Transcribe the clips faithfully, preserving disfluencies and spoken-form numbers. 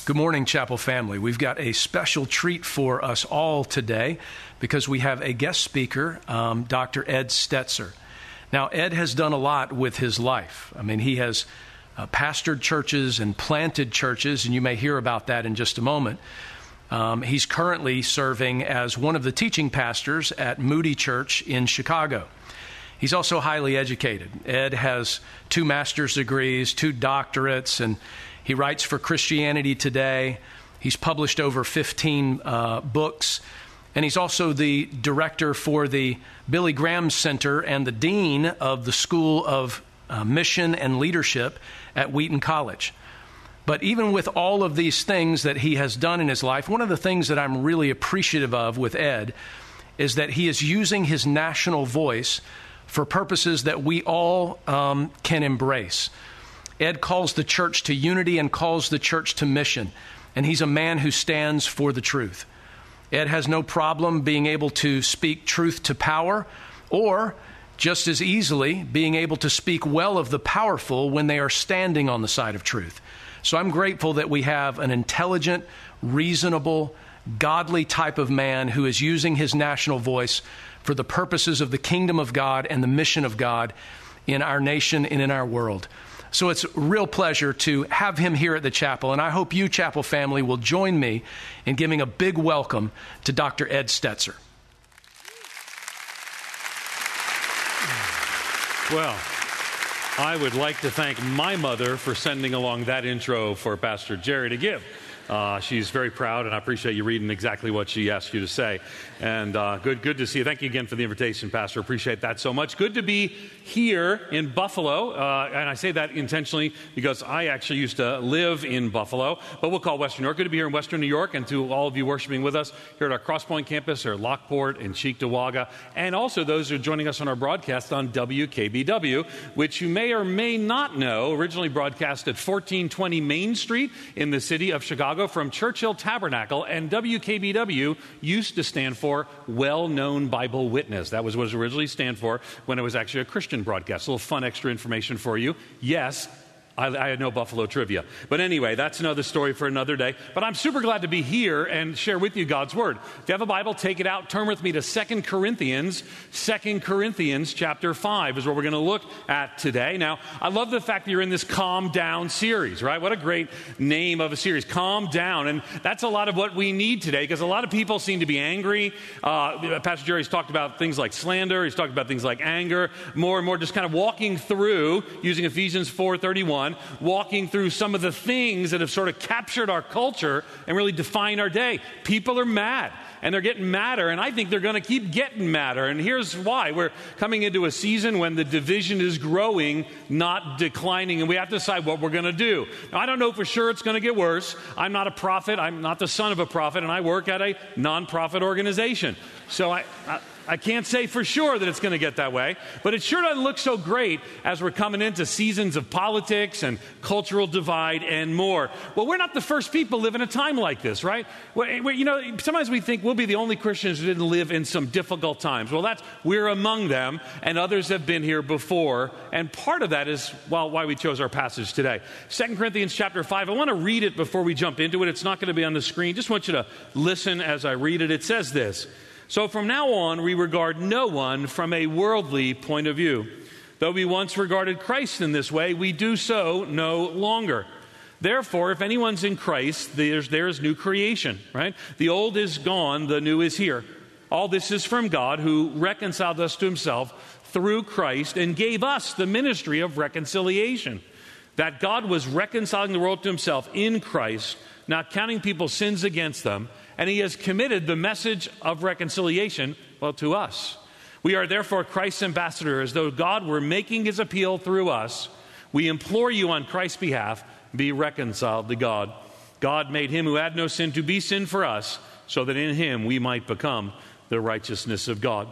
Good morning, Chapel family. We've got a special treat for us all today because we have a guest speaker, um, Doctor Ed Stetzer. Now, Ed has done a lot with his life. I mean, he has uh, pastored churches and planted churches, and you may hear about that in just a moment. Um, he's currently serving as one of the teaching pastors at Moody Church in Chicago. He's also highly educated. Ed has two master's degrees, two doctorates, and he writes for Christianity Today. He's published over fifteen uh, books, and he's also the director for the Billy Graham Center and the dean of the School of uh, Mission and Leadership at Wheaton College. But even with all of these things that he has done in his life, one of the things that I'm really appreciative of with Ed is that he is using his national voice for purposes that we all um, can embrace. Ed calls the church to unity and calls the church to mission, and he's a man who stands for the truth. Ed has no problem being able to speak truth to power, or just as easily being able to speak well of the powerful when they are standing on the side of truth. So I'm grateful that we have an intelligent, reasonable, godly type of man who is using his national voice for the purposes of the kingdom of God and the mission of God in our nation and in our world. So it's a real pleasure to have him here at the chapel, and I hope you, chapel family, will join me in giving a big welcome to Doctor Ed Stetzer. Well, I would like to thank my mother for sending along that intro for Pastor Jerry to give. Uh, she's very proud, and I appreciate you reading exactly what she asked you to say. And uh, good good to see you. Thank you again for the invitation, Pastor. Appreciate that so much. Good to be here in Buffalo. Uh, and I say that intentionally because I actually used to live in Buffalo, but we'll call Western New York. Good to be here in Western New York, and to all of you worshiping with us here at our Crosspoint campus, or Lockport and Cheektowaga, and also those who are joining us on our broadcast on W K B W, which you may or may not know, originally broadcast at fourteen twenty Main Street in the city of Chicago from Churchill Tabernacle, and W K B W used to stand for Well-Known Bible Witness. That was what it was originally stand for when it was actually a Christian broadcast. A little fun extra information for you. Yes, I, I had no Buffalo trivia. But anyway, that's another story for another day. But I'm super glad to be here and share with you God's Word. If you have a Bible, take it out. Turn with me to Second Corinthians. Second Corinthians chapter five is what we're going to look at today. Now, I love the fact that you're in this Calm Down series, right? What a great name of a series, Calm Down. And that's a lot of what we need today, because a lot of people seem to be angry. Uh, Pastor Jerry's talked about things like slander. He's talked about things like anger. More and more just kind of walking through, using Ephesians four thirty-one, walking through some of the things that have sort of captured our culture and really define our day. People are mad, and they're getting madder, and I think they're going to keep getting madder. And here's why. We're coming into a season when the division is growing, not declining, and we have to decide what we're going to do. Now, I don't know for sure it's going to get worse. I'm not a prophet. I'm not the son of a prophet, and I work at a nonprofit organization. So I... I I can't say for sure that it's going to get that way, but it sure doesn't look so great as we're coming into seasons of politics and cultural divide and more. Well, we're not the first people live in a time like this, right? Well, you know, sometimes we think we'll be the only Christians who didn't live in some difficult times. Well, that's we're among them, and others have been here before. And part of that is, well, why we chose our passage today. Second Corinthians chapter five. I want to read it before we jump into it. It's not going to be on the screen. Just want you to listen as I read it. It says this. So from now on, we regard no one from a worldly point of view. Though we once regarded Christ in this way, we do so no longer. Therefore, if anyone's in Christ, there's, there's new creation, right? The old is gone, the new is here. All this is from God, who reconciled us to himself through Christ and gave us the ministry of reconciliation. That God was reconciling the world to himself in Christ, not counting people's sins against them, and he has committed the message of reconciliation, well, to us. We are therefore Christ's ambassadors, as though God were making his appeal through us. We implore you on Christ's behalf, be reconciled to God. God made him who had no sin to be sin for us, so that in him we might become the righteousness of God.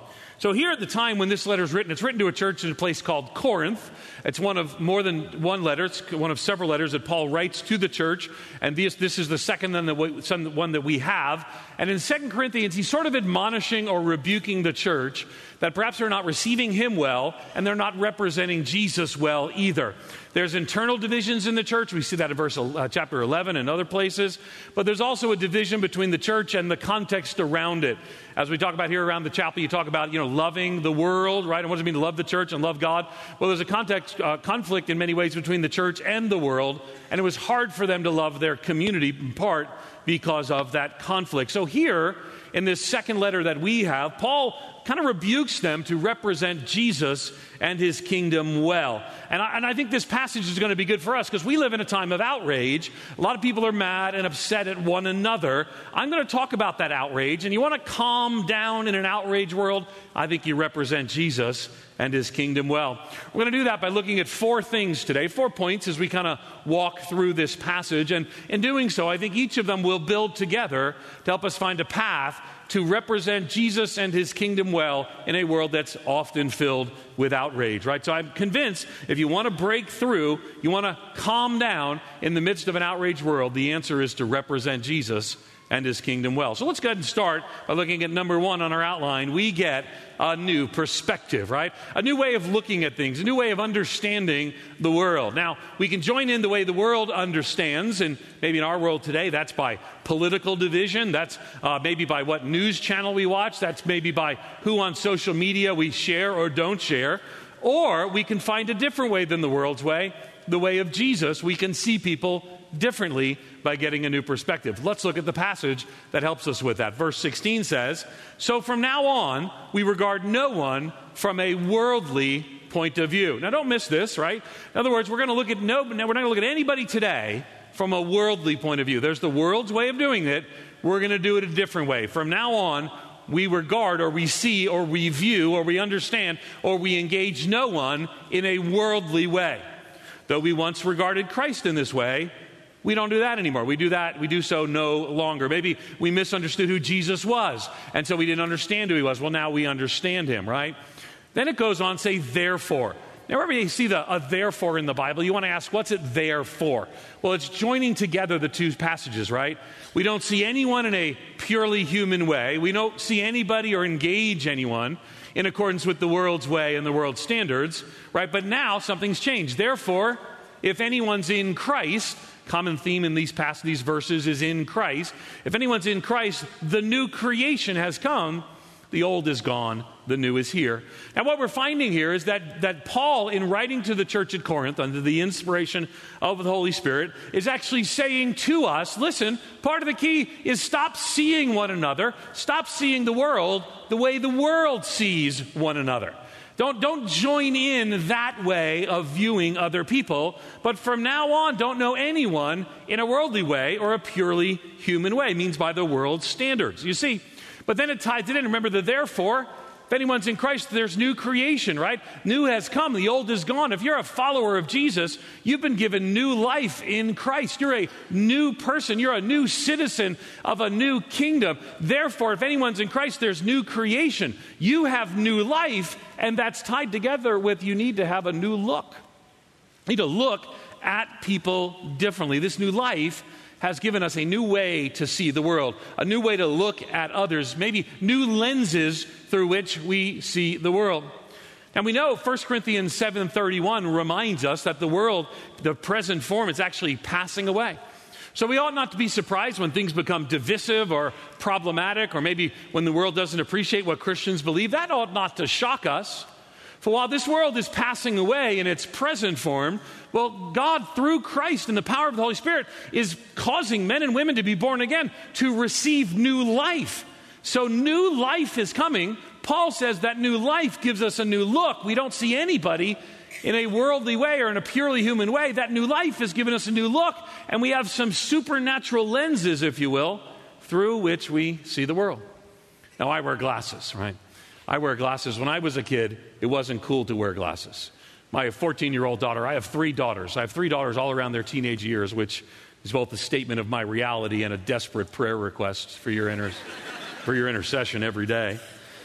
So here at the time when this letter is written, it's written to a church in a place called Corinth. It's one of more than one letter. It's one of several letters that Paul writes to the church. And this, this is the second one that, we, one that we have. And in Second Corinthians, he's sort of admonishing or rebuking the church that perhaps they're not receiving him well and they're not representing Jesus well either. There's internal divisions in the church. We see that in verse uh, chapter eleven and other places. But there's also a division between the church and the context around it. As we talk about here around the chapel, you talk about, you know, loving the world, right? And what does it mean to love the church and love God? Well, there's a context, uh, conflict in many ways between the church and the world. And it was hard for them to love their community in part because of that conflict. So here, in this second letter that we have, Paul kind of rebukes them to represent Jesus and his kingdom well. And I, and I think this passage is going to be good for us because we live in a time of outrage. A lot of people are mad and upset at one another. I'm going to talk about that outrage. And you want to calm down in an outrage world? I think you represent Jesus and his kingdom well. We're going to do that by looking at four things today, four points as we kind of walk through this passage. And in doing so, I think each of them will build together to help us find a path to represent Jesus and his kingdom well in a world that's often filled with outrage, right? So I'm convinced if you want to break through, you want to calm down in the midst of an outraged world, the answer is to represent Jesus and his kingdom well. So let's go ahead and start by looking at number one on our outline. We get a new perspective, right? A new way of looking at things, a new way of understanding the world. Now, we can join in the way the world understands, and maybe in our world today, that's by political division. That's uh, maybe by what news channel we watch. That's maybe by who on social media we share or don't share. Or we can find a different way than the world's way, the way of Jesus. We can see people differently by getting a new perspective. Let's look at the passage that helps us with that. Verse sixteen says, "So from now on, we regard no one from a worldly point of view." Now don't miss this, right? In other words, we're going to look at no, we're not going to look at anybody today from a worldly point of view. There's the world's way of doing it. We're going to do it a different way. From now on, we regard or we see or we view or we understand or we engage no one in a worldly way. Though we once regarded Christ in this way, we don't do that anymore. We do that, we do so no longer. Maybe we misunderstood who Jesus was, and so we didn't understand who he was. Well, now we understand him, right? Then it goes on to say, therefore. Now, whenever you see the a therefore in the Bible, you want to ask, what's it there for? Well, it's joining together the two passages, right? We don't see anyone in a purely human way. We don't see anybody or engage anyone in accordance with the world's way and the world's standards, right? But now something's changed. Therefore, if anyone's in Christ, common theme in these past these verses is in Christ. If anyone's in Christ, the new creation has come. The old is gone, the new is here. And what we're finding here is that, that Paul, in writing to the church at Corinth under the inspiration of the Holy Spirit, is actually saying to us, listen, part of the key is stop seeing one another, stop seeing the world the way the world sees one another. Don't, don't join in that way of viewing other people, but from now on, don't know anyone in a worldly way or a purely human way, means by the world's standards. You see, but then it ties it in. Remember the therefore, if anyone's in Christ, there's new creation, right? New has come, the old is gone. If you're a follower of Jesus, you've been given new life in Christ. You're a new person. You're a new citizen of a new kingdom. Therefore, if anyone's in Christ, there's new creation. You have new life, and that's tied together with you need to have a new look. You need to look at people differently. This new life has given us a new way to see the world, a new way to look at others, maybe new lenses through which we see the world. And we know First Corinthians seven thirty-one reminds us that the world, the present form, is actually passing away. So we ought not to be surprised when things become divisive or problematic, or maybe when the world doesn't appreciate what Christians believe. That ought not to shock us. For while this world is passing away in its present form, well, God, through Christ and the power of the Holy Spirit, is causing men and women to be born again, to receive new life. So new life is coming. Paul says that new life gives us a new look. We don't see anybody in a worldly way or in a purely human way. That new life has given us a new look, and we have some supernatural lenses, if you will, through which we see the world. Now, I wear glasses, right? I wear glasses. When I was a kid, it wasn't cool to wear glasses. My fourteen-year-old daughter, I have three daughters. I have three daughters all around their teenage years, which is both a statement of my reality and a desperate prayer request for your, inter- for your intercession every day.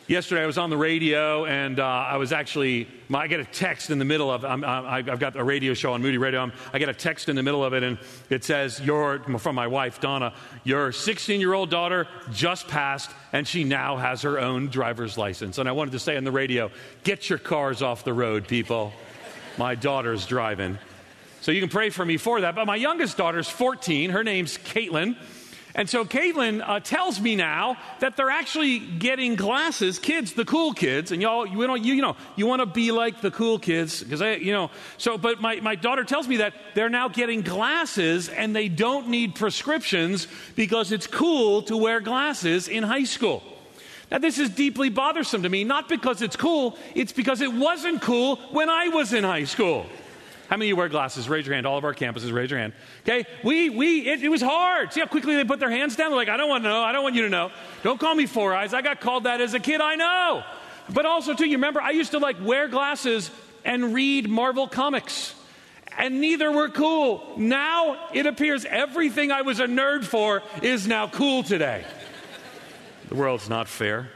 Yesterday I was on the radio, and uh, I was actually, I get a text in the middle of, I'm, I've got a radio show on Moody Radio, I'm, I get a text in the middle of it, and it says, your, from my wife, Donna, your sixteen-year-old daughter just passed, and she now has her own driver's license. And I wanted to say on the radio, get your cars off the road, people. My daughter's driving. So you can pray for me for that. But my youngest daughter's fourteen. Her name's Caitlin. And so Caitlin uh, tells me now that they're actually getting glasses, kids, the cool kids, and y'all, you know, you, you know, you want to be like the cool kids, because I, you know, so, but my, my daughter tells me that they're now getting glasses and they don't need prescriptions because it's cool to wear glasses in high school. Now, this is deeply bothersome to me, not because it's cool, it's because it wasn't cool when I was in high school. How many of you wear glasses? Raise your hand. All of our campuses, raise your hand. Okay? We, we, it, it was hard. See how quickly they put their hands down? They're like, I don't want to know. I don't want you to know. Don't call me Four Eyes. I got called that as a kid. I know. But also, too, you remember, I used to like wear glasses and read Marvel comics. And neither were cool. Now, it appears everything I was a nerd for is now cool today. The world's not fair.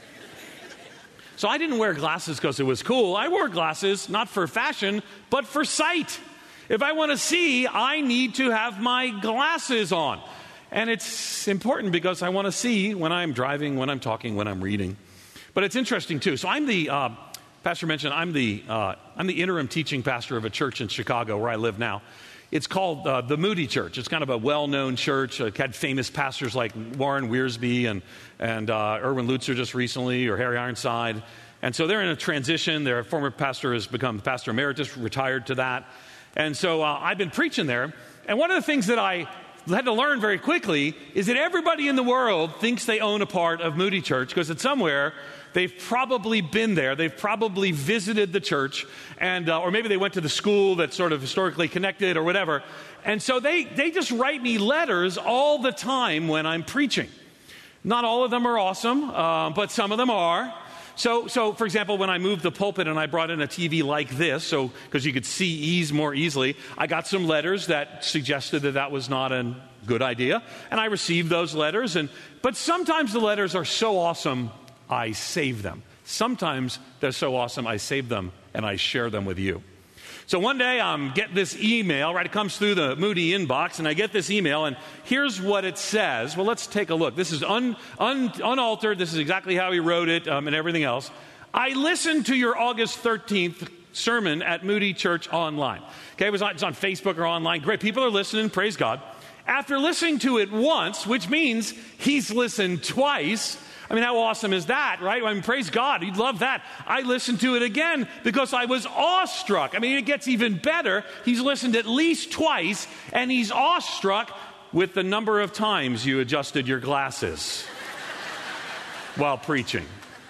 So I didn't wear glasses because it was cool. I wore glasses not for fashion, but for sight. If I want to see, I need to have my glasses on. And it's important because I want to see when I'm driving, when I'm talking, when I'm reading. But it's interesting, too. So I'm the, uh, Pastor mentioned, I'm the, uh, I'm the interim teaching pastor of a church in Chicago where I live now. It's called uh, the Moody Church. It's kind of a well-known church. It had famous pastors like Warren Wiersbe and, and uh, Erwin Lutzer just recently, or Harry Ironside. And so they're in a transition. Their former pastor has become pastor emeritus, retired to that. And so uh, I've been preaching there. And one of the things that I had to learn very quickly is that everybody in the world thinks they own a part of Moody Church because it's somewhere. They've probably been there. They've probably visited the church, and uh, or maybe they went to the school that's sort of historically connected or whatever. And so they, they just write me letters all the time when I'm preaching. Not all of them are awesome, uh, but some of them are. So, so for example, when I moved the pulpit and I brought in a T V like this, so because you could see ease more easily, I got some letters that suggested that that was not a good idea, and I received those letters. And but sometimes the letters are so awesome, I save them. Sometimes they're so awesome, I save them and I share them with you. So one day I'm getting this email, right? It comes through the Moody inbox, and I get this email, and here's what it says. Well, let's take a look. This is un, un, unaltered. This is exactly how he wrote it um, and everything else. I listened to your August thirteenth sermon at Moody Church Online. Okay, it was on, it's on Facebook or online. Great, people are listening. Praise God. After listening to it once, which means he's listened twice. I mean, how awesome is that, right? I mean, praise God. You'd love that. I listened to it again because I was awestruck. I mean, it gets even better. He's listened at least twice, and he's awestruck with the number of times you adjusted your glasses while preaching.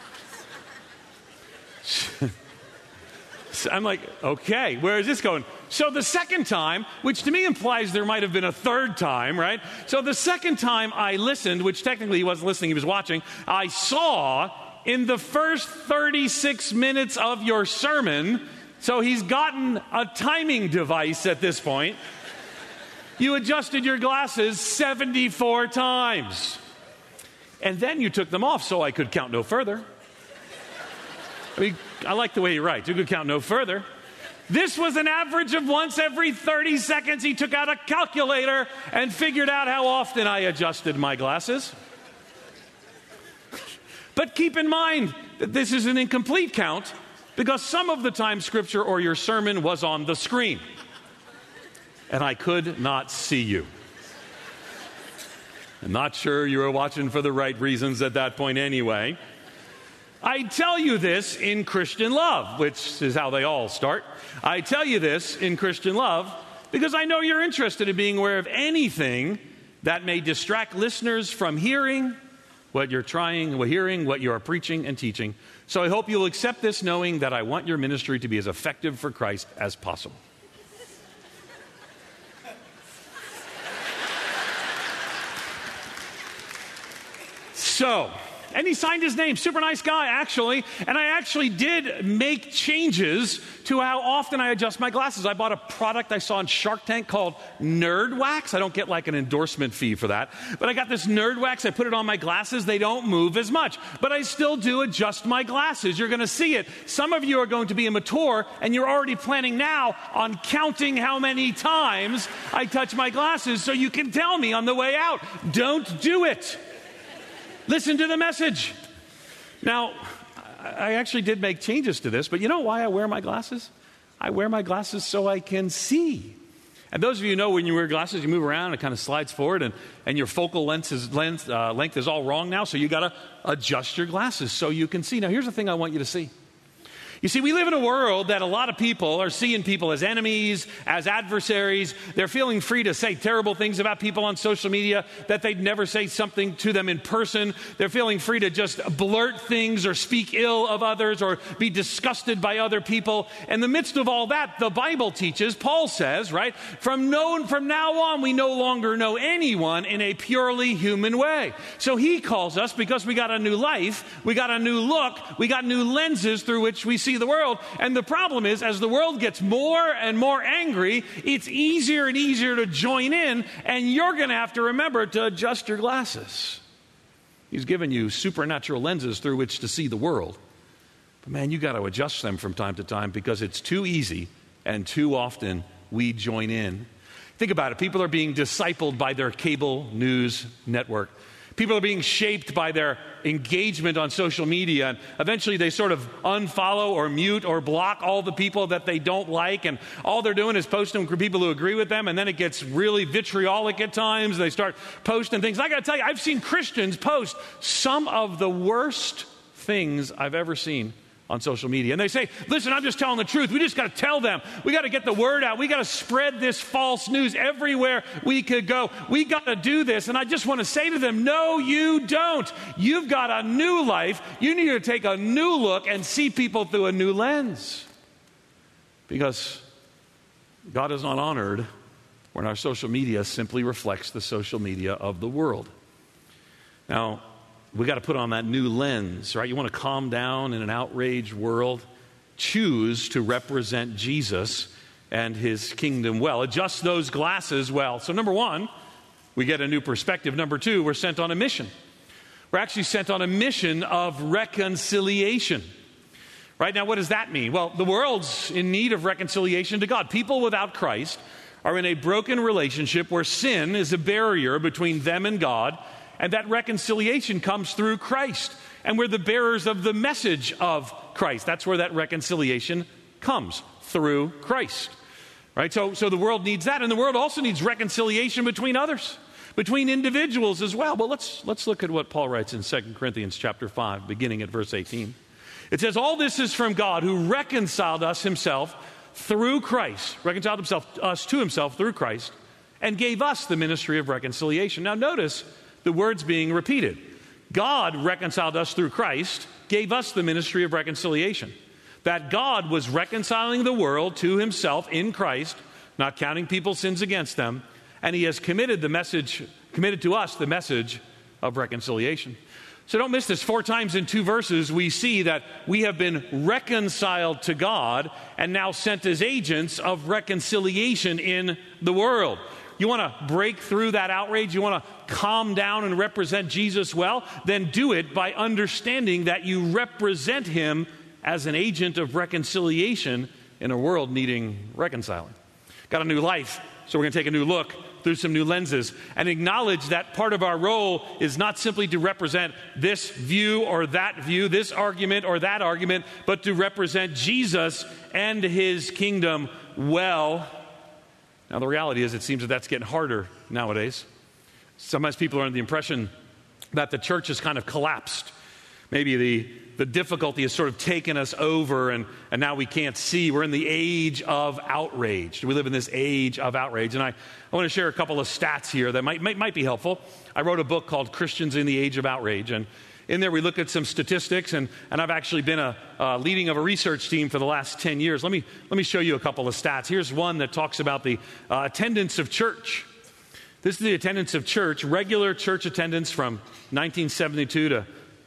So I'm like, okay, where is this going? So the second time, which to me implies there might have been a third time, right? So the second time I listened, which technically he wasn't listening, he was watching, I saw in the first thirty-six minutes of your sermon, so he's gotten a timing device at this point, you adjusted your glasses seventy-four times. And then you took them off so I could count no further. I mean, I like the way he writes. You could count no further. This was an average of once every thirty seconds. He took out a calculator and figured out how often I adjusted my glasses. But keep in mind that this is an incomplete count because some of the time Scripture or your sermon was on the screen. And I could not see you. I'm not sure you were watching for the right reasons at that point anyway. I tell you this in Christian love, which is how they all start. I tell you this in Christian love because I know you're interested in being aware of anything that may distract listeners from hearing what you're trying, hearing what you are preaching and teaching. So I hope you'll accept this knowing that I want your ministry to be as effective for Christ as possible. So, And he signed his name. Super nice guy, actually. And I actually did make changes to how often I adjust my glasses. I bought a product I saw on Shark Tank called Nerd Wax. I don't get like an endorsement fee for that. But I got this Nerd Wax. I put it on my glasses. They don't move as much. But I still do adjust my glasses. You're going to see it. Some of you are going to be immature, and you're already planning now on counting how many times I touch my glasses so you can tell me on the way out. Don't do it. Listen to the message. Now, I actually did make changes to this, but you know why I wear my glasses? I wear my glasses so I can see. And those of you who know when you wear glasses, you move around, it kind of slides forward, and, and your focal length is, length, uh, length is all wrong now, so you got to adjust your glasses so you can see. Now, here's the thing I want you to see. You see, we live in a world that a lot of people are seeing people as enemies, as adversaries. They're feeling free to say terrible things about people on social media that they'd never say something to them in person. They're feeling free to just blurt things or speak ill of others or be disgusted by other people. In the midst of all that, the Bible teaches, Paul says, right, from, no, from now on, we no longer know anyone in a purely human way. So he calls us, because we got a new life, we got a new look, we got new lenses through which we see the world. And the problem is, as the world gets more and more angry, it's easier and easier to join in, and you're going to have to remember to adjust your glasses. He's given you supernatural lenses through which to see the world. But man, you got to adjust them from time to time, because it's too easy and too often we join in. Think about it. People are being discipled by their cable news network. People are being shaped by their engagement on social media, and eventually they sort of unfollow or mute or block all the people that they don't like, and all they're doing is posting for people who agree with them, and then it gets really vitriolic at times. They start posting things. I got to tell you, I've seen Christians post some of the worst things I've ever seen on social media. And they say, listen, I'm just telling the truth. We just got to tell them. We got to get the word out. We got to spread this false news everywhere we could go. We got to do this. And I just want to say to them, no, you don't. You've got a new life. You need to take a new look and see people through a new lens. Because God is not honored when our social media simply reflects the social media of the world. Now, we got to put on that new lens, right? You want to calm down in an outraged world? Choose to represent Jesus and his kingdom well. Adjust those glasses well. So number one, we get a new perspective. Number two, we're sent on a mission. We're actually sent on a mission of reconciliation. Right now, what does that mean? Well, the world's in need of reconciliation to God. People without Christ are in a broken relationship where sin is a barrier between them and God. And that reconciliation comes through Christ. And we're the bearers of the message of Christ. That's where that reconciliation comes, through Christ. Right? So, so the world needs that. And the world also needs reconciliation between others, between individuals as well. Well, let's, let's look at what Paul writes in Second Corinthians chapter five, beginning at verse eighteen. It says, all this is from God, who reconciled us himself through Christ, reconciled himself, us to himself through Christ, and gave us the ministry of reconciliation. Now notice the words being repeated. God reconciled us through Christ, gave us the ministry of reconciliation. That God was reconciling the world to himself in Christ, not counting people's sins against them, and he has committed the message, committed to us the message of reconciliation. So don't miss this. Four times in two verses, we see that we have been reconciled to God and now sent as agents of reconciliation in the world. You want to break through that outrage? You want to calm down and represent Jesus well? Then do it by understanding that you represent him as an agent of reconciliation in a world needing reconciling. Got a new life, so we're going to take a new look through some new lenses and acknowledge that part of our role is not simply to represent this view or that view, this argument or that argument, but to represent Jesus and his kingdom well. Now, the reality is it seems that that's getting harder nowadays. Sometimes people are under the impression that the church has kind of collapsed. Maybe the, the difficulty has sort of taken us over, and, and now we can't see. We're in the age of outrage. We live in this age of outrage. And I, I want to share a couple of stats here that might, might, might be helpful. I wrote a book called Christians in the Age of Outrage, and in there we look at some statistics, and, and I've actually been a uh, leading of a research team for the last ten years. Let me, let me show you a couple of stats. Here's one that talks about the uh, attendance of church. This is the attendance of church, regular church attendance from nineteen seventy-two to,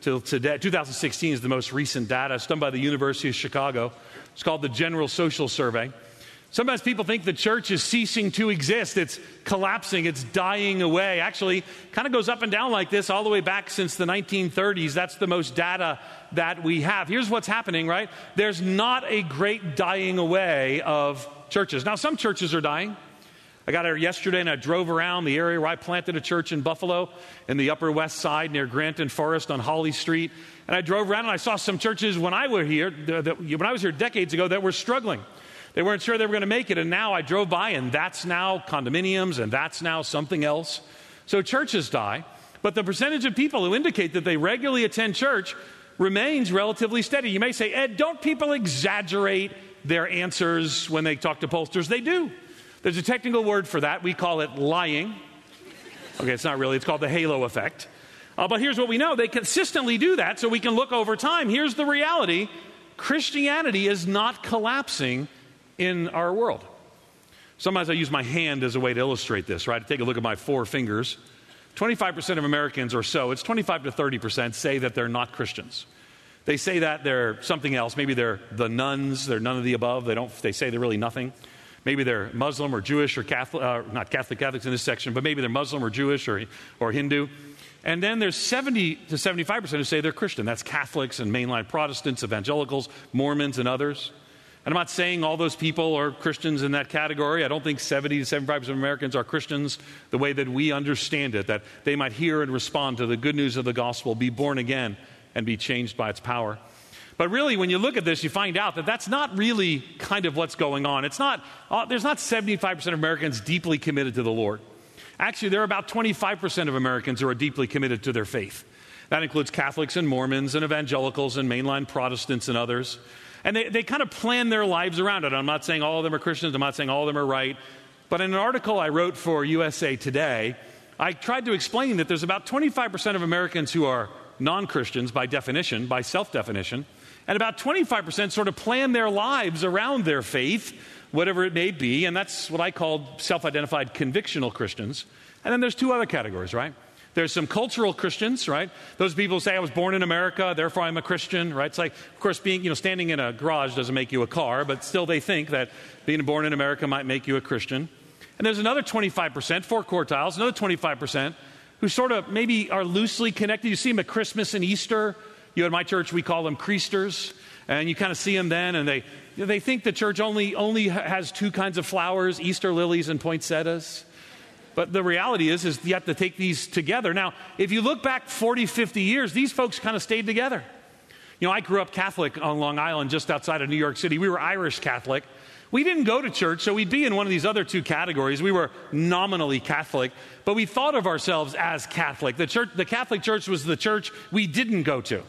till today. two thousand sixteen is the most recent data. It's done by the University of Chicago. It's called the General Social Survey. Sometimes people think the church is ceasing to exist. It's collapsing. It's dying away. Actually, kind of goes up and down like this all the way back since the nineteen thirties. That's the most data that we have. Here's what's happening, right? There's not a great dying away of churches. Now, some churches are dying. I got there yesterday and I drove around the area where I planted a church in Buffalo in the Upper West Side near Granton Forest on Holly Street. And I drove around and I saw some churches when I were here, that, when I was here decades ago, that were struggling. They weren't sure they were going to make it. And now I drove by and that's now condominiums and that's now something else. So churches die. But the percentage of people who indicate that they regularly attend church remains relatively steady. You may say, Ed, don't people exaggerate their answers when they talk to pollsters? They do. There's a technical word for that. We call it lying. Okay, it's not really. It's called the halo effect. Uh, but here's what we know. They consistently do that, so we can look over time. Here's the reality. Christianity is not collapsing in our world. Sometimes I use my hand as a way to illustrate this, right? Take a look at my four fingers. twenty-five percent of Americans or so, it's twenty-five to thirty percent, say that they're not Christians. They say that they're something else. Maybe they're the nuns. They're none of the above. They don't. They say they're really nothing. Maybe they're Muslim or Jewish or Catholic, uh, not Catholic, Catholics in this section, but maybe they're Muslim or Jewish or, or Hindu. And then there's seventy to seventy-five percent who say they're Christian. That's Catholics and mainline Protestants, evangelicals, Mormons, and others. And I'm not saying all those people are Christians in that category. I don't think seventy to seventy-five percent of Americans are Christians the way that we understand it, that they might hear and respond to the good news of the gospel, be born again, and be changed by its power. But really, when you look at this, you find out that that's not really kind of what's going on. It's not, uh, there's not seventy-five percent of Americans deeply committed to the Lord. Actually, there are about twenty-five percent of Americans who are deeply committed to their faith. That includes Catholics and Mormons and evangelicals and mainline Protestants and others. And they, they kind of plan their lives around it. I'm not saying all of them are Christians. I'm not saying all of them are right. But in an article I wrote for U S A Today, I tried to explain that there's about twenty-five percent of Americans who are non-Christians by definition, by self-definition. And about twenty-five percent sort of plan their lives around their faith, whatever it may be. And that's what I call self-identified convictional Christians. And then there's two other categories, right? There's some cultural Christians, right? Those people say, I was born in America, therefore I'm a Christian, right? It's like, of course, being, you know, standing in a garage doesn't make you a car, but still they think that being born in America might make you a Christian. And there's another twenty-five percent, four quartiles, another twenty-five percent, who sort of maybe are loosely connected. You see them at Christmas and Easter. You know, at my church, we call them creasters. And you kind of see them then, and they you know, they think the church only, only has two kinds of flowers, Easter lilies and poinsettias. But the reality is, is you have to take these together. Now, if you look back forty, fifty years, these folks kind of stayed together. You know, I grew up Catholic on Long Island, just outside of New York City. We were Irish Catholic. We didn't go to church, so we'd be in one of these other two categories. We were nominally Catholic, but we thought of ourselves as Catholic. The church, the Catholic Church was the church we didn't go to.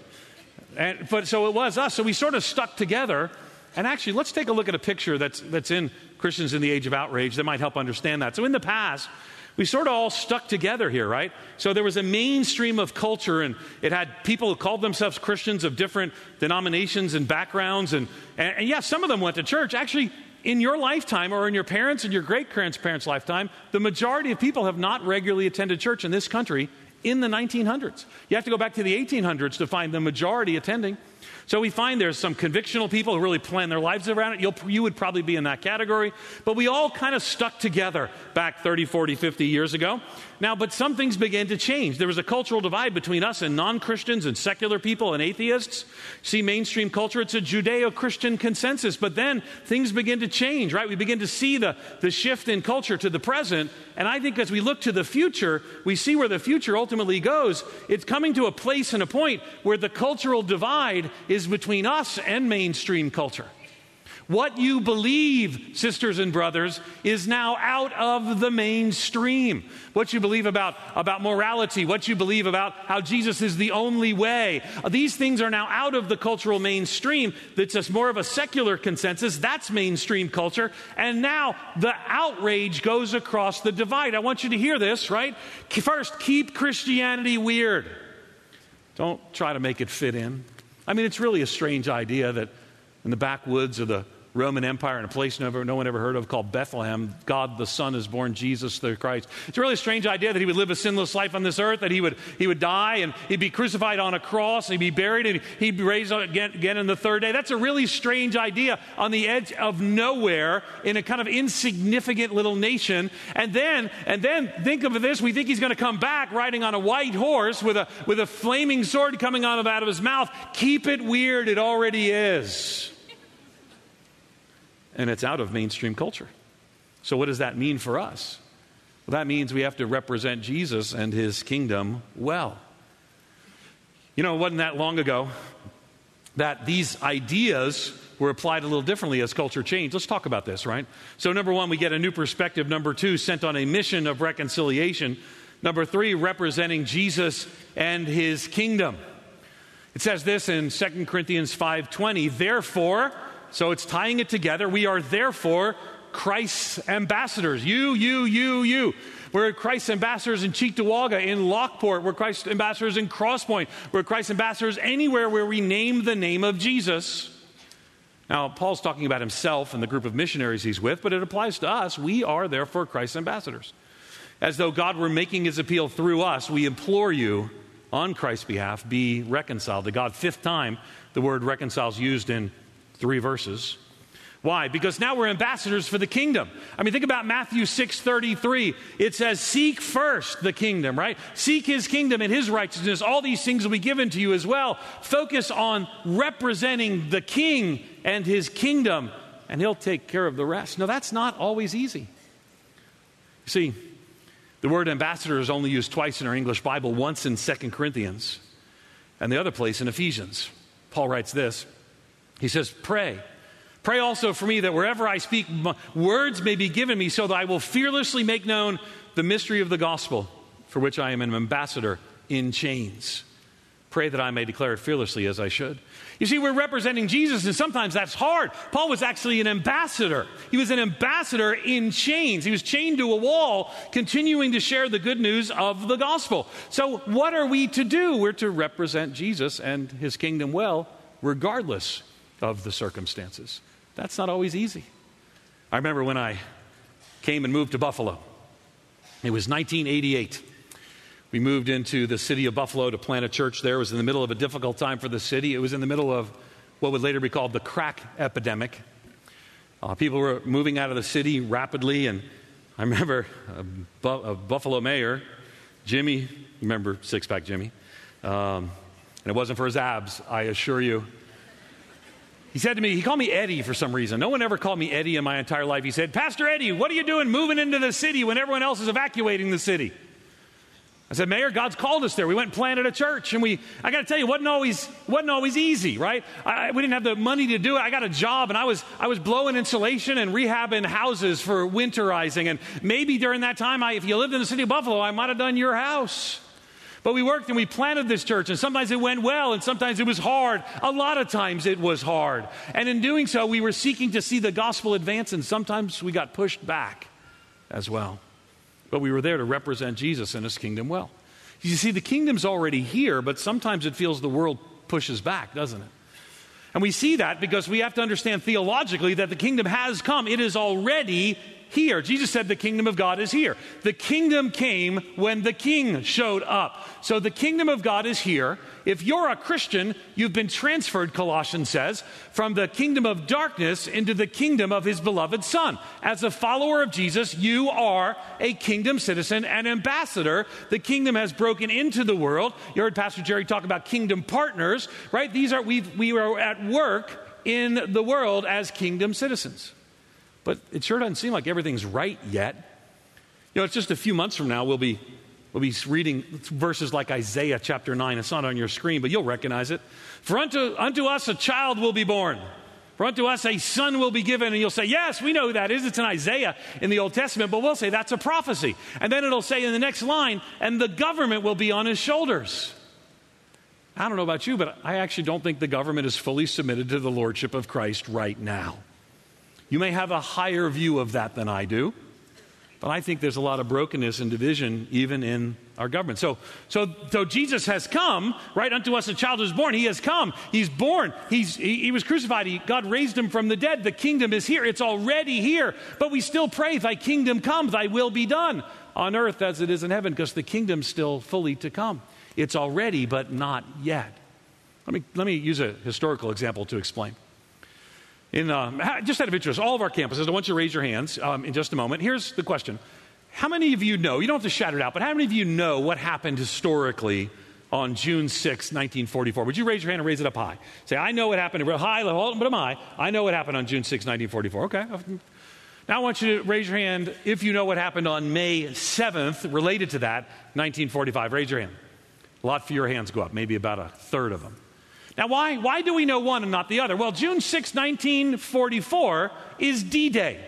And, but so it was us. So we sort of stuck together. And actually, let's take a look at a picture that's that's in Christians in the Age of Outrage that might help understand that. So in the past, we sort of all stuck together here, right? So there was a mainstream of culture, and it had people who called themselves Christians of different denominations and backgrounds. And, and, and yes, some of them went to church. Actually, in your lifetime or in your parents' and your great-grandparents' lifetime, the majority of people have not regularly attended church in this country in the nineteen hundreds. You have to go back to the eighteen hundreds to find the majority attending. So we find there's some convictional people who really plan their lives around it. You'll, you would probably be in that category. But we all kind of stuck together back thirty, forty, fifty years ago. Now, but some things began to change. There was a cultural divide between us and non-Christians and secular people and atheists. See, mainstream culture, it's a Judeo-Christian consensus. But then things begin to change, right? We begin to see the, the shift in culture to the present. And I think as we look to the future, we see where the future ultimately goes. It's coming to a place and a point where the cultural divide is between us and mainstream culture. What you believe, sisters and brothers, is now out of the mainstream. What you believe about, about morality, what you believe about how Jesus is the only way. These things are now out of the cultural mainstream. It's just more of a secular consensus. That's mainstream culture. And now the outrage goes across the divide. I want you to hear this, right? First, keep Christianity weird. Don't try to make it fit in. I mean, it's really a strange idea that in the backwoods of the Roman Empire in a place no, no one ever heard of called Bethlehem. God the Son is born, Jesus the Christ. It's a really strange idea that he would live a sinless life on this earth, that he would he would die and he'd be crucified on a cross, he'd be buried, and he'd be raised again, again on the third day. That's a really strange idea on the edge of nowhere in a kind of insignificant little nation. And then, and then think of this, we think he's going to come back riding on a white horse with a, with a flaming sword coming out of, out of his mouth. Keep it weird, it already is. And it's out of mainstream culture. So what does that mean for us? Well, that means we have to represent Jesus and his kingdom well. You know, it wasn't that long ago that these ideas were applied a little differently as culture changed. Let's talk about this, right? So number one, we get a new perspective. Number two, sent on a mission of reconciliation. Number three, representing Jesus and his kingdom. It says this in Second Corinthians five twenty, therefore, so it's tying it together. We are therefore Christ's ambassadors. You, you, you, you. We're Christ's ambassadors in Cheektowaga, in Lockport. We're Christ's ambassadors in Crosspoint. We're Christ's ambassadors anywhere where we name the name of Jesus. Now, Paul's talking about himself and the group of missionaries he's with, but it applies to us. We are therefore Christ's ambassadors. As though God were making his appeal through us, we implore you on Christ's behalf, be reconciled to God. Fifth time, the word reconcile is used in three verses. Why? Because now we're ambassadors for the kingdom. I mean, think about Matthew six thirty-three. It says, seek first the kingdom, right? Seek his kingdom and his righteousness. All these things will be given to you as well. Focus on representing the king and his kingdom, and he'll take care of the rest. No, that's not always easy. You see, the word ambassador is only used twice in our English Bible, once in Second Corinthians, and the other place in Ephesians. Paul writes this. He says, pray. Pray also for me that wherever I speak, words may be given me so that I will fearlessly make known the mystery of the gospel, for which I am an ambassador in chains. Pray that I may declare it fearlessly as I should. You see, we're representing Jesus, and sometimes that's hard. Paul was actually an ambassador. He was an ambassador in chains. He was chained to a wall, continuing to share the good news of the gospel. So what are we to do? We're to represent Jesus and his kingdom well, regardless of the circumstances. That's not always easy. I remember when I came and moved to Buffalo. It was nineteen eighty-eight. We moved into the city of Buffalo to plant a church there. It was in the middle of a difficult time for the city. It was in the middle of what would later be called the crack epidemic. Uh, people were moving out of the city rapidly, and I remember a, Bu- a Buffalo mayor, Jimmy, you remember Six-Pack Jimmy, um, and it wasn't for his abs, I assure you. He said to me, he called me Eddie for some reason. No one ever called me Eddie in my entire life. He said, Pastor Eddie, what are you doing moving into the city when everyone else is evacuating the city? I said, Mayor, God's called us there. We went and planted a church, and we, I got to tell you, it wasn't always, wasn't always easy, right? I, we didn't have the money to do it. I got a job, and I was, I was blowing insulation and rehabbing houses for winterizing, and maybe during that time, I, if you lived in the city of Buffalo, I might have done your house. But we worked and we planted this church, and sometimes it went well, and sometimes it was hard. A lot of times it was hard. And in doing so, we were seeking to see the gospel advance, and sometimes we got pushed back as well. But we were there to represent Jesus and his kingdom well. You see, the kingdom's already here, but sometimes it feels the world pushes back, doesn't it? And we see that because we have to understand theologically that the kingdom has come. It is already here. Jesus said the kingdom of God is here. The kingdom came when the king showed up. So the kingdom of God is here. If you're a Christian, you've been transferred, Colossians says, from the kingdom of darkness into the kingdom of his beloved Son. As a follower of Jesus, you are a kingdom citizen and ambassador. The kingdom has broken into the world. You heard Pastor Jerry talk about kingdom partners, right? These are we we are at work in the world as kingdom citizens. But it sure doesn't seem like everything's right yet. You know, it's just a few months from now, we'll be we'll be reading verses like Isaiah chapter nine. It's not on your screen, but you'll recognize it. For unto, unto us a child will be born. For unto us a son will be given. And you'll say, yes, we know who that is. It's in Isaiah in the Old Testament, but we'll say that's a prophecy. And then it'll say in the next line, and the government will be on his shoulders. I don't know about you, but I actually don't think the government is fully submitted to the lordship of Christ right now. You may have a higher view of that than I do, But I think there's a lot of brokenness and division even in our government. So, so, so Jesus has come, right? Unto us a child is born. He has come. He's born. He's, he, he was crucified. He, God raised him from the dead. The kingdom is here. It's already here. But we still pray, thy kingdom come, thy will be done on earth as it is in heaven, because the kingdom's still fully to come. It's already, but not yet. Let me, let me use a historical example to explain. In, um, just out of interest, all of our campuses, I want you to raise your hands um, in just a moment. Here's the question. How many of you know, you don't have to shout it out, but how many of you know what happened historically on June sixth, nineteen forty-four? Would you raise your hand and raise it up high? Say, I know what happened. Real high, but am I? I know what happened on June sixth, nineteen forty-four. Okay. Now I want you to raise your hand if you know what happened on May seventh, related to that, nineteen forty-five. Raise your hand. A lot fewer hands go up, maybe about a third of them. Now, why, why do we know one and not the other? Well, June sixth, nineteen forty-four is D-Day.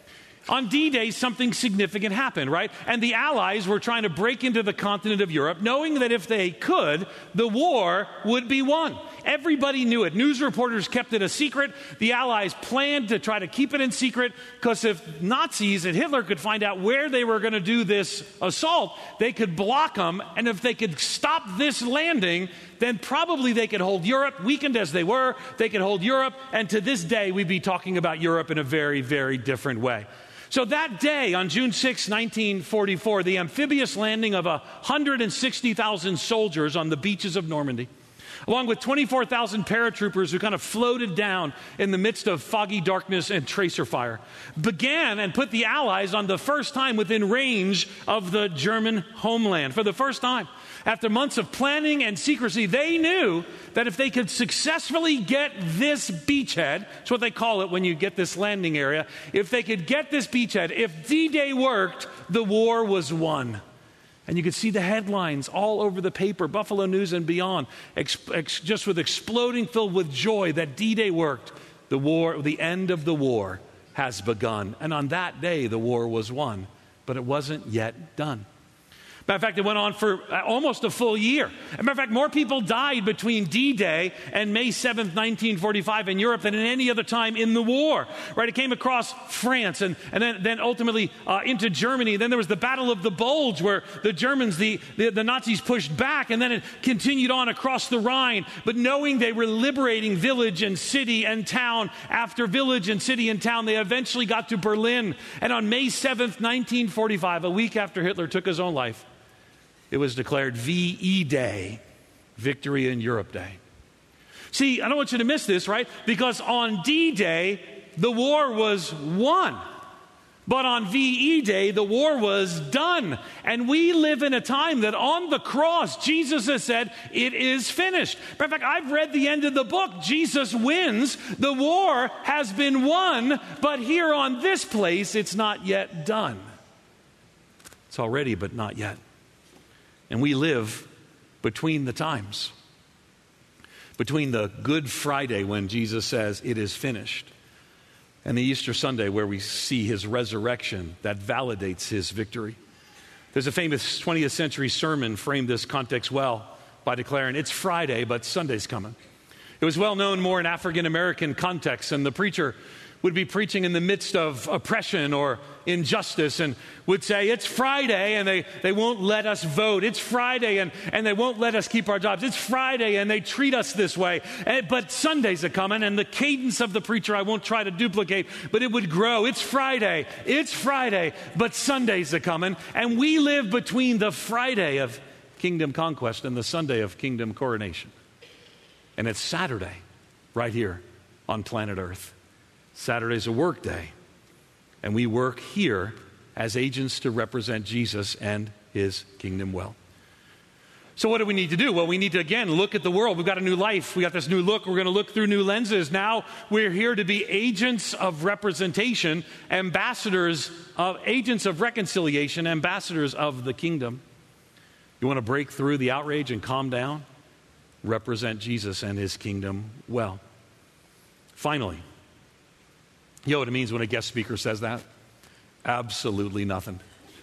On D-Day, something significant happened, right? And the Allies were trying to break into the continent of Europe, knowing that if they could, the war would be won. Everybody knew it. News reporters kept it a secret. The Allies planned to try to keep it in secret, because if Nazis and Hitler could find out where they were going to do this assault, they could block them. And if they could stop this landing, then probably they could hold Europe, weakened as they were. They could hold Europe. And to this day, we'd be talking about Europe in a very, very different way. So that day, on June sixth, nineteen forty-four, the amphibious landing of one hundred sixty thousand soldiers on the beaches of Normandy, along with twenty-four thousand paratroopers who kind of floated down in the midst of foggy darkness and tracer fire, began and put the Allies on the first time within range of the German homeland. For the first time, after months of planning and secrecy, they knew that if they could successfully get this beachhead, that's what they call it when you get this landing area, if they could get this beachhead, if D-Day worked, the war was won. And you could see the headlines all over the paper, Buffalo News and beyond, ex- ex- just with exploding, filled with joy that D-Day worked. The war, the end of the war has begun. And on that day, the war was won, but it wasn't yet done. Matter of fact, it went on for almost a full year. As a matter of fact, more people died between D-Day and May seventh, nineteen forty-five in Europe than at any other time in the war. Right? It came across France and, and then, then ultimately uh, into Germany. Then there was the Battle of the Bulge, where the Germans, the, the, the Nazis pushed back, and then it continued on across the Rhine. But knowing they were liberating village and city and town after village and city and town, they eventually got to Berlin. And on May seventh, nineteen forty-five, a week after Hitler took his own life, it was declared V E Day, Victory in Europe Day. See, I don't want you to miss this, right? Because on D-Day, the war was won. But on V E Day, the war was done. And we live in a time that on the cross, Jesus has said, it is finished. Matter of fact, I've read the end of the book. Jesus wins. The war has been won. But here on this place, it's not yet done. It's already, but not yet. And we live between the times. Between the Good Friday, when Jesus says, it is finished, and the Easter Sunday, where we see his resurrection that validates his victory. There's a famous twentieth century sermon framed this context well by declaring, it's Friday, but Sunday's coming. It was well known more in African American contexts, and the preacher would be preaching in the midst of oppression or injustice and would say, it's Friday and they, they won't let us vote. It's Friday and, and they won't let us keep our jobs. It's Friday and they treat us this way. And, but Sundays are coming, and the cadence of the preacher I won't try to duplicate, but it would grow. It's Friday. It's Friday, but Sundays are coming. And we live between the Friday of kingdom conquest and the Sunday of kingdom coronation. And it's Saturday right here on planet Earth. Saturday's a work day, and we work here as agents to represent Jesus and his kingdom well. So what do we need to do? Well, we need to, again, look at the world. We've got a new life. We got this new look. We're going to look through new lenses. Now we're here to be agents of representation, ambassadors of agents of reconciliation, ambassadors of the kingdom. You want to break through the outrage and calm down? Represent Jesus and his kingdom well. Finally, you know what it means when a guest speaker says that? Absolutely nothing.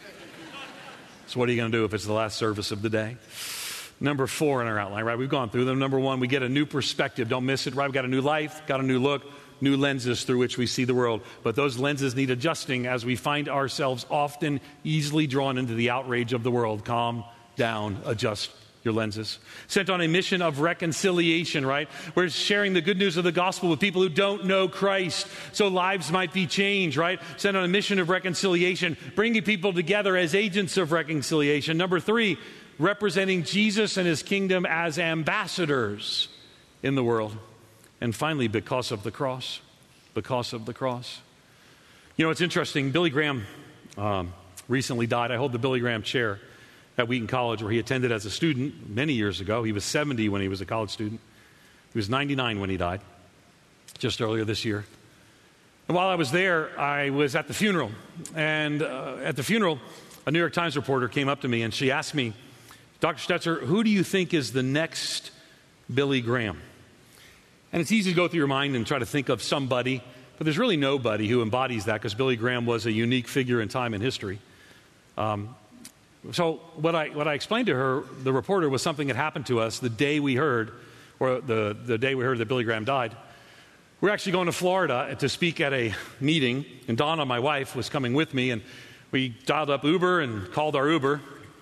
So what are you going to do if it's the last service of the day? Number four in our outline, right? We've gone through them. Number one, we get a new perspective. Don't miss it, right? We've got a new life, got a new look. new lenses through which we see the world. But those lenses need adjusting as we find ourselves often easily drawn into the outrage of the world. Calm down, adjust your lenses. Sent on a mission of reconciliation, right? We're sharing the good news of the gospel with people who don't know Christ so lives might be changed, right? Sent on a mission of reconciliation, bringing people together as agents of reconciliation. Number three, representing Jesus and his kingdom as ambassadors in the world. And finally, because of the cross. Because of the cross. You know, it's interesting. Billy Graham um, recently died. I hold the Billy Graham chair at Wheaton College, where he attended as a student many years ago. He was seventy when he was a college student. He was ninety-nine when he died, just earlier this year. And while I was there, I was at the funeral. And uh, at the funeral, a New York Times reporter came up to me and she asked me, Doctor Stetzer, who do you think is the next Billy Graham? And it's easy to go through your mind and try to think of somebody, but there's really nobody who embodies that, because Billy Graham was a unique figure in time and history. Um, So what I what I explained to her, the reporter, was something that happened to us the day we heard, or the, the day we heard that Billy Graham died. We're actually going to Florida to speak at a meeting, and Donna, my wife, was coming with me, and we dialed up Uber and called our Uber,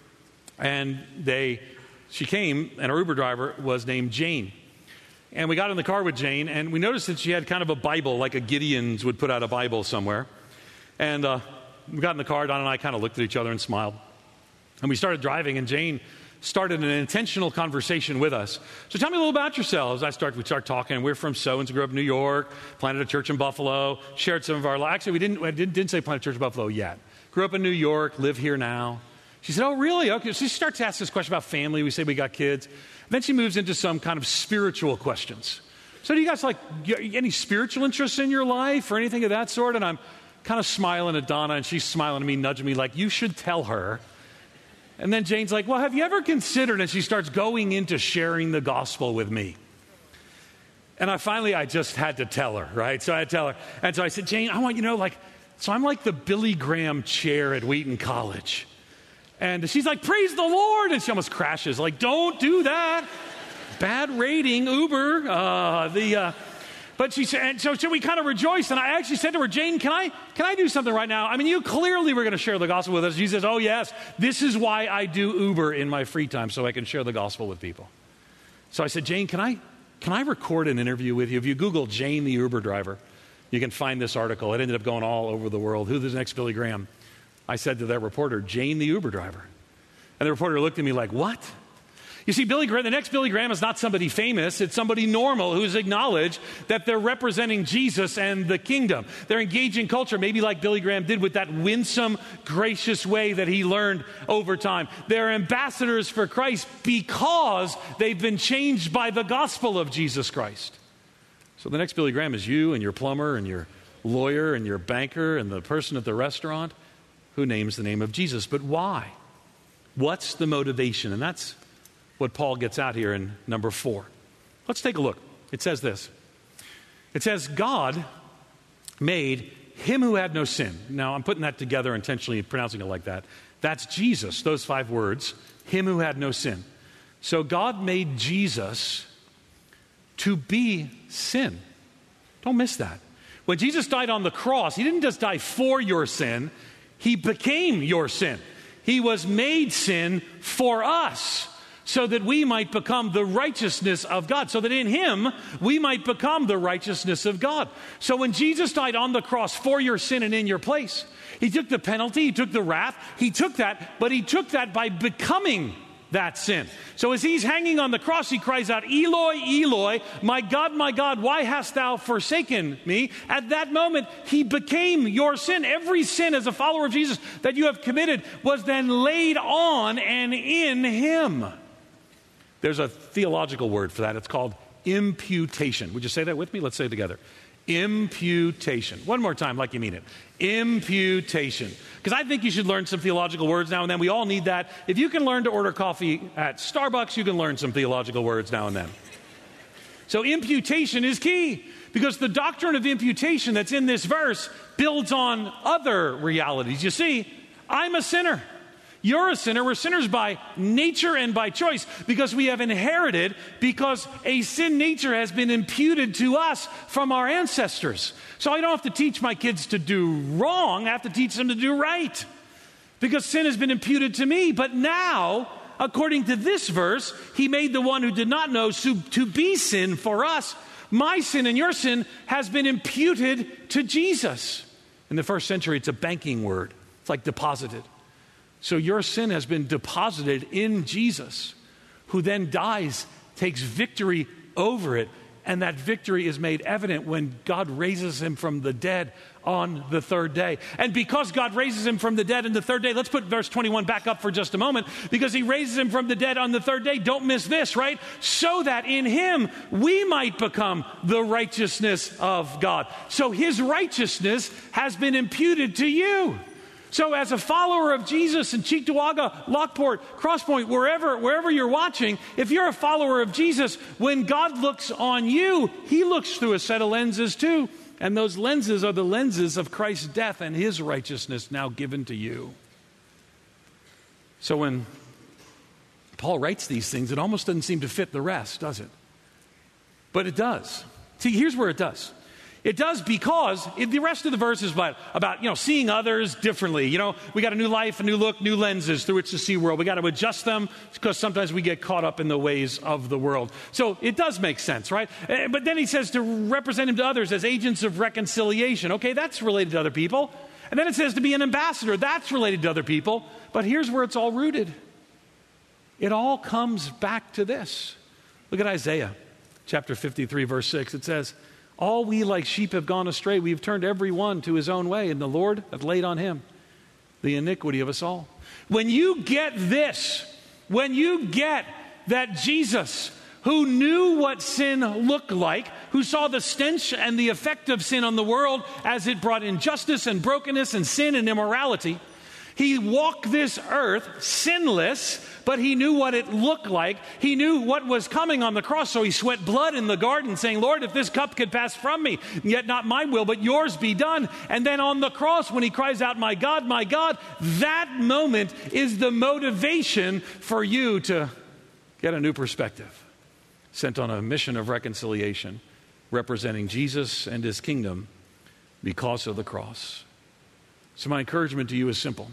and they, she came, and our Uber driver was named Jane. And we got in the car with Jane, and we noticed that she had kind of a Bible, like a Gideon's would put out a Bible somewhere. And uh, we got in the car, Donna and I kind of looked at each other and smiled. And we started driving, and Jane started an intentional conversation with us. So tell me a little about yourselves. I start, we start talking, and we're from so-and-so, grew up in New York, planted a church in Buffalo, shared some of our lives. Actually, we didn't, I didn't, didn't say planted a church in Buffalo yet. Grew up in New York, live here now. She said, oh, really? Okay. So she starts to ask this question about family. We say we got kids. Then she moves into some kind of spiritual questions. So do you guys like any spiritual interests in your life or anything of that sort? And I'm kind of smiling at Donna, and she's smiling at me, nudging me like, you should tell her. And then Jane's like, well, have you ever considered, and she starts going into sharing the gospel with me. And I finally, I just had to tell her, right? So I had to tell her. And so I said, Jane, I want you to know, like, so I'm like the Billy Graham chair at Wheaton College. And she's like, praise the Lord. And she almost crashes, like, don't do that. Bad rating, Uber. Uh, the... Uh, But she said, and so, so we kind of rejoiced, and I actually said to her, Jane, can I can I do something right now? I mean, you clearly were going to share the gospel with us. She says, oh, yes, this is why I do Uber in my free time, so I can share the gospel with people. So I said, Jane, can I can I record an interview with you? If you Google Jane the Uber driver, you can find this article. It ended up going all over the world. Who's the next Billy Graham? I said to that reporter, Jane the Uber driver. And the reporter looked at me like, what? You see, Billy Graham, the next Billy Graham is not somebody famous. It's somebody normal who's acknowledged that they're representing Jesus and the kingdom. They're engaging culture, maybe like Billy Graham did with that winsome, gracious way that he learned over time. They're ambassadors for Christ because they've been changed by the gospel of Jesus Christ. So the next Billy Graham is you and your plumber and your lawyer and your banker and the person at the restaurant who names the name of Jesus. But why? What's the motivation? And that's what Paul gets out here in number four. Let's take a look. It says this. It says, God made him who had no sin. Now, I'm putting that together intentionally, pronouncing it like that. That's Jesus, those five words, him who had no sin. So God made Jesus to be sin. Don't miss that. When Jesus died on the cross, he didn't just die for your sin, he became your sin. He was made sin for us, so that we might become the righteousness of God, so that in him we might become the righteousness of God. So when Jesus died on the cross for your sin and in your place, he took the penalty, he took the wrath, he took that, but he took that by becoming that sin. So as he's hanging on the cross, he cries out, Eloi, Eloi, my God, my God, why hast thou forsaken me? At that moment, he became your sin. Every sin as a follower of Jesus that you have committed was then laid on and in him. There's a theological word for that. It's called imputation. Would you say that with me? Let's say it together. Imputation. One more time, like you mean it. Imputation. Because I think you should learn some theological words now and then. We all need that. If you can learn to order coffee at Starbucks, you can learn some theological words now and then. So imputation is key, because the doctrine of imputation that's in this verse builds on other realities. You see, I'm a sinner. You're a sinner. We're sinners by nature and by choice because we have inherited, because a sin nature has been imputed to us from our ancestors. So I don't have to teach my kids to do wrong. I have to teach them to do right because sin has been imputed to me. But now, according to this verse, he made the one who did not know to, to be sin for us. My sin and your sin has been imputed to Jesus. In the first century, it's a banking word. It's like deposited. So your sin has been deposited in Jesus, who then dies, takes victory over it, and that victory is made evident when God raises him from the dead on the third day. And because God raises him from the dead on the third day, let's put verse twenty-one back up for just a moment, because he raises him from the dead on the third day. Don't miss this, right? So that in him we might become the righteousness of God. So his righteousness has been imputed to you. So as a follower of Jesus in Cheektowaga, Lockport, Crosspoint, wherever, wherever you're watching, if you're a follower of Jesus, when God looks on you, he looks through a set of lenses too. And those lenses are the lenses of Christ's death and his righteousness now given to you. So when Paul writes these things, it almost doesn't seem to fit the rest, does it? But it does. See, here's where it does. It does because it, the rest of the verse is about, about, you know, seeing others differently. You know, we got a new life, a new look, new lenses through which to see the world. We got to adjust them because sometimes we get caught up in the ways of the world. So it does make sense, right? But then he says to represent him to others as agents of reconciliation. Okay, that's related to other people. And then it says to be an ambassador. That's related to other people. But here's where it's all rooted. It all comes back to this. Look at Isaiah chapter fifty-three, verse six. It says, all we like sheep have gone astray. We have turned every one to his own way, and the Lord hath laid on him the iniquity of us all. When you get this, when you get that Jesus, who knew what sin looked like, who saw the stench and the effect of sin on the world as it brought injustice and brokenness and sin and immorality, he walked this earth sinless, but he knew what it looked like. He knew what was coming on the cross, so he sweat blood in the garden, saying, Lord, if this cup could pass from me, yet not my will, but yours be done. And then on the cross, when he cries out, my God, my God, that moment is the motivation for you to get a new perspective. Sent on a mission of reconciliation, representing Jesus and his kingdom because of the cross. So my encouragement to you is simple.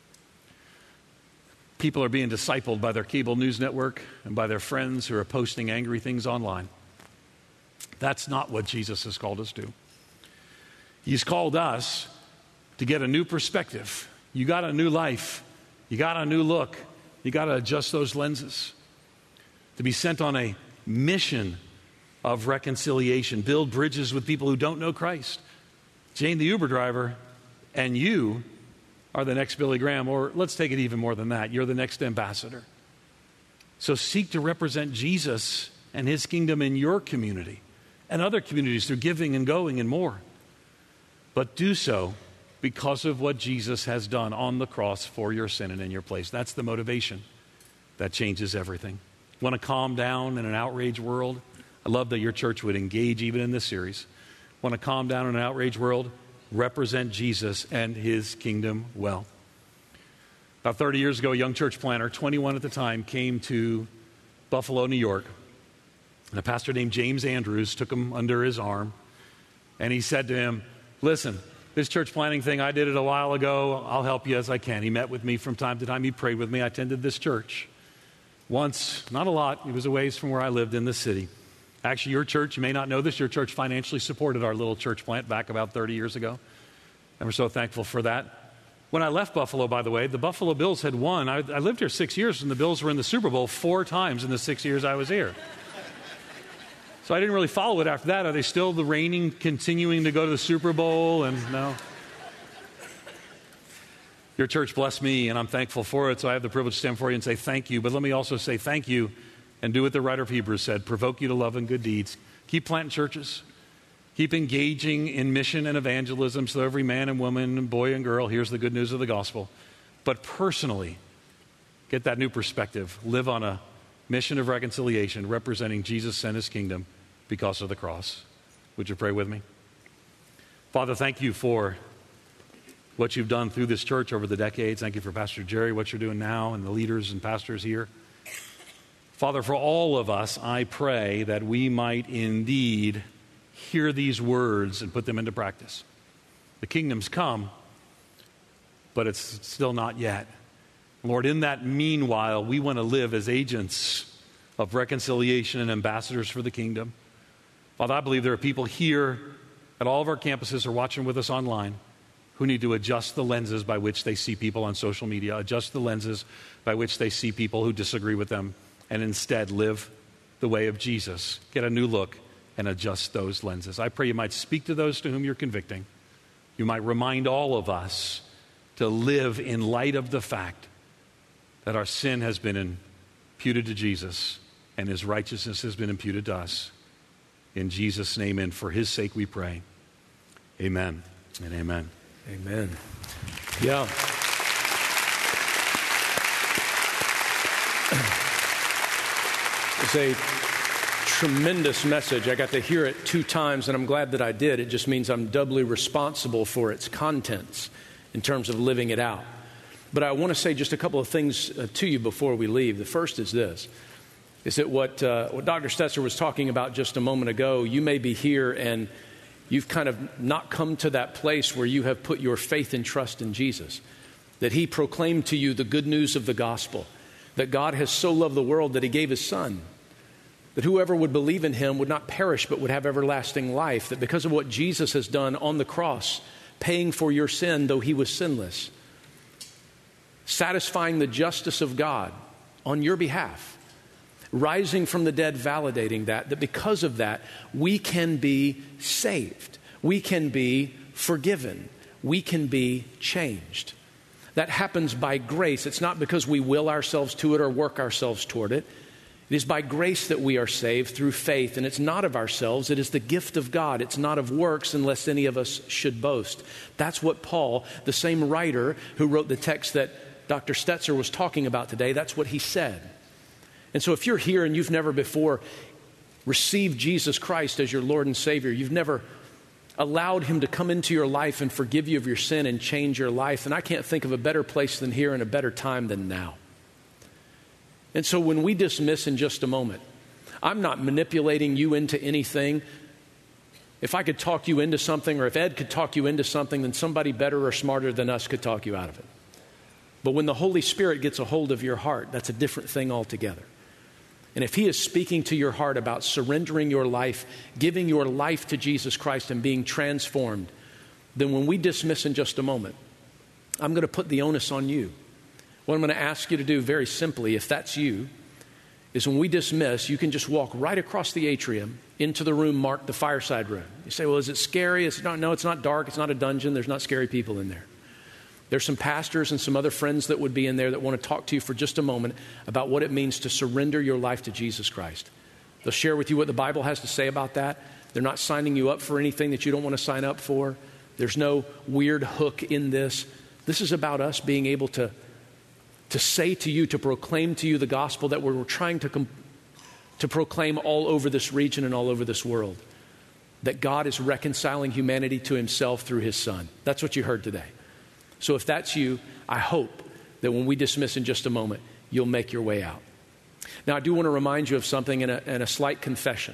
People are being discipled by their cable news network and by their friends who are posting angry things online. That's not what Jesus has called us to. He's called us to get a new perspective. You got a new life. You got a new look. You got to adjust those lenses. To be sent on a mission of reconciliation. Build bridges with people who don't know Christ. Jane, the Uber driver, and you are the next Billy Graham, or let's take it even more than that. You're the next ambassador. So seek to represent Jesus and his kingdom in your community and other communities through giving and going and more. But do so because of what Jesus has done on the cross for your sin and in your place. That's the motivation that changes everything. Want to calm down in an outraged world? I love that your church would engage even in this series. Want to calm down in an outraged world? Represent Jesus and his kingdom well. About thirty years ago, a young church planter, twenty-one at the time, came to Buffalo, New York. And a pastor named James Andrews took him under his arm. And he said to him, listen, this church planting thing, I did it a while ago. I'll help you as I can. He met with me from time to time. He prayed with me. I attended this church once, not a lot. It was a ways from where I lived in the city. Actually, your church, you may not know this, your church financially supported our little church plant back about thirty years ago. And we're so thankful for that. When I left Buffalo, by the way, the Buffalo Bills had won. I, I lived here six years, and the Bills were in the Super Bowl four times in the six years I was here. So I didn't really follow it after that. Are they still the reigning, continuing to go to the Super Bowl? And no. Your church blessed me, and I'm thankful for it, so I have the privilege to stand for you and say thank you. But let me also say thank you and do what the writer of Hebrews said, provoke you to love and good deeds. Keep planting churches. Keep engaging in mission and evangelism so every man and woman, boy and girl hears the good news of the gospel. But personally, get that new perspective. Live on a mission of reconciliation representing Jesus and his kingdom because of the cross. Would you pray with me? Father, thank you for what you've done through this church over the decades. Thank you for Pastor Jerry, what you're doing now, and the leaders and pastors here. Father, for all of us, I pray that we might indeed hear these words and put them into practice. The kingdom's come, but it's still not yet. Lord, in that meanwhile, we want to live as agents of reconciliation and ambassadors for the kingdom. Father, I believe there are people here at all of our campuses or watching with us online who need to adjust the lenses by which they see people on social media, adjust the lenses by which they see people who disagree with them, and instead live the way of Jesus. Get a new look and adjust those lenses. I pray you might speak to those to whom you're convicting. You might remind all of us to live in light of the fact that our sin has been imputed to Jesus and his righteousness has been imputed to us. In Jesus' name and for his sake we pray. Amen and amen. Amen. Yeah. It's a tremendous message. I got to hear it two times, and I'm glad that I did. It just means I'm doubly responsible for its contents in terms of living it out. But I want to say just a couple of things uh, to you before we leave. The first is this, is that what, uh, what Doctor Stetzer was talking about just a moment ago, you may be here and you've kind of not come to that place where you have put your faith and trust in Jesus, that he proclaimed to you the good news of the gospel, that God has so loved the world that he gave his son, that whoever would believe in him would not perish but would have everlasting life, that because of what Jesus has done on the cross, paying for your sin though he was sinless, satisfying the justice of God on your behalf, rising from the dead, validating that, that because of that, we can be saved. We can be forgiven. We can be changed. That happens by grace. It's not because we will ourselves to it or work ourselves toward it. It is by grace that we are saved through faith, and it's not of ourselves. It is the gift of God. It's not of works unless any of us should boast. That's what Paul, the same writer who wrote the text that Doctor Stetzer was talking about today, that's what he said. And so if you're here and you've never before received Jesus Christ as your Lord and Savior, you've never allowed him to come into your life and forgive you of your sin and change your life, then I can't think of a better place than here and a better time than now. And so when we dismiss in just a moment, I'm not manipulating you into anything. If I could talk you into something, or if Ed could talk you into something, then somebody better or smarter than us could talk you out of it. But when the Holy Spirit gets a hold of your heart, that's a different thing altogether. And if he is speaking to your heart about surrendering your life, giving your life to Jesus Christ and being transformed, then when we dismiss in just a moment, I'm going to put the onus on you. What I'm going to ask you to do very simply, if that's you, is when we dismiss, you can just walk right across the atrium into the room marked the fireside room. You say, well, is it scary? It's not, no, it's not dark. It's not a dungeon. There's not scary people in there. There's some pastors and some other friends that would be in there that want to talk to you for just a moment about what it means to surrender your life to Jesus Christ. They'll share with you what the Bible has to say about that. They're not signing you up for anything that you don't want to sign up for. There's no weird hook in this. This is about us being able to, to say to you, to proclaim to you the gospel that we're trying to, com- to proclaim all over this region and all over this world. That God is reconciling humanity to himself through his Son. That's what you heard today. So if that's you, I hope that when we dismiss in just a moment, you'll make your way out. Now, I do want to remind you of something and a, and a slight confession.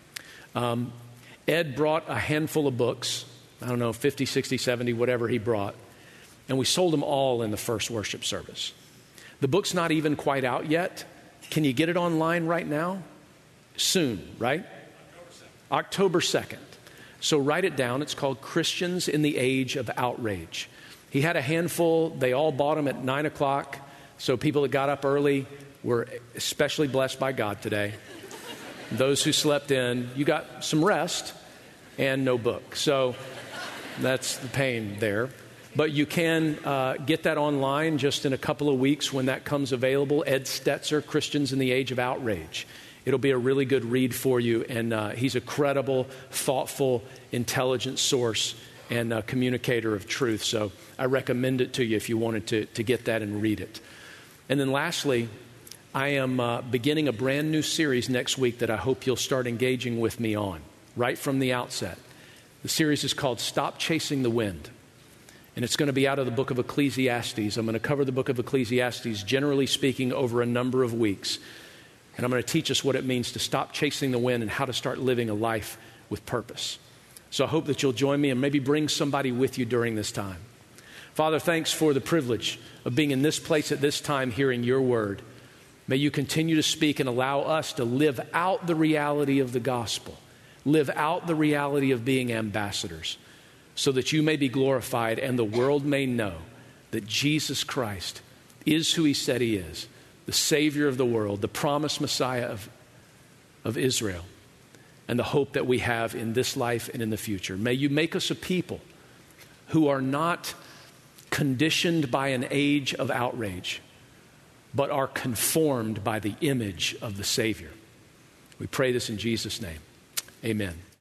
Um, Ed brought a handful of books, I don't know, fifty, sixty, seventy, whatever he brought, and we sold them all in the first worship service. The book's not even quite out yet. Can you get it online right now? Soon, right? October second. So write it down. It's called Christians in the Age of Outrage. He had a handful. They all bought them at nine o'clock. So people that got up early were especially blessed by God today. Those who slept in, you got some rest and no book. So that's the pain there. But you can uh, get that online just in a couple of weeks when that comes available. Ed Stetzer, Christians in the Age of Outrage. It'll be a really good read for you. And uh, he's a credible, thoughtful, intelligent source and a communicator of truth. So I recommend it to you if you wanted to, to get that and read it. And then lastly, I am uh, beginning a brand new series next week that I hope you'll start engaging with me on right from the outset. The series is called Stop Chasing the Wind. And it's going to be out of the book of Ecclesiastes. I'm going to cover the book of Ecclesiastes, generally speaking, over a number of weeks. And I'm going to teach us what it means to stop chasing the wind and how to start living a life with purpose. So I hope that you'll join me and maybe bring somebody with you during this time. Father, thanks for the privilege of being in this place at this time hearing your word. May you continue to speak and allow us to live out the reality of the gospel, live out the reality of being ambassadors, so that you may be glorified and the world may know that Jesus Christ is who he said he is, the Savior of the world, the promised Messiah of, of Israel, and the hope that we have in this life and in the future. May you make us a people who are not conditioned by an age of outrage, but are conformed by the image of the Savior. We pray this in Jesus' name. Amen.